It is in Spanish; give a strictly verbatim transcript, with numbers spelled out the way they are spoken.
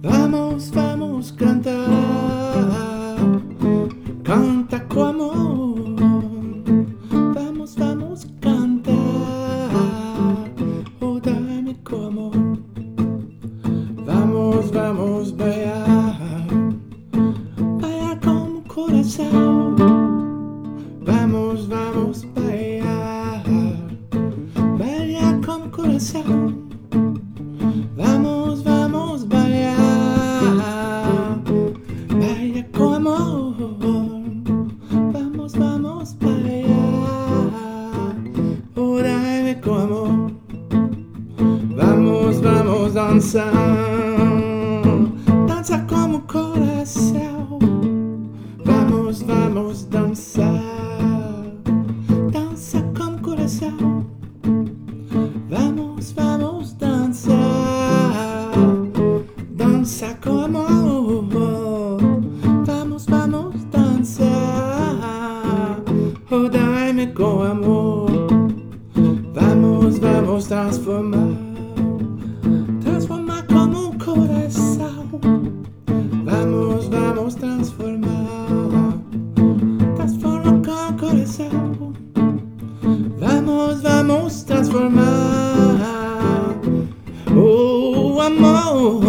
Vamos, vamos, canta, canta como. Vamos, vamos, canta, oh dame como. Vamos, vamos, vaya, vaya como corazón. Vamos, vamos, vaya, vaya como corazón. Vamos, vamos, vaya, vaya con amor. Vamos, vamos, vaya, oh dame con amor. Vamos, vamos, danza, danza como corazón. Vamos, vamos, danza, danza como corazón. Vamos, vamos, danza, danza con amor. Vamos, vamos, danza, oh dame con amor. Vamos, vamos, transformar, transformar como un corazón. Vamos, vamos, transformar, transformar como corazón. Vamos, vamos, transformar, oh amor.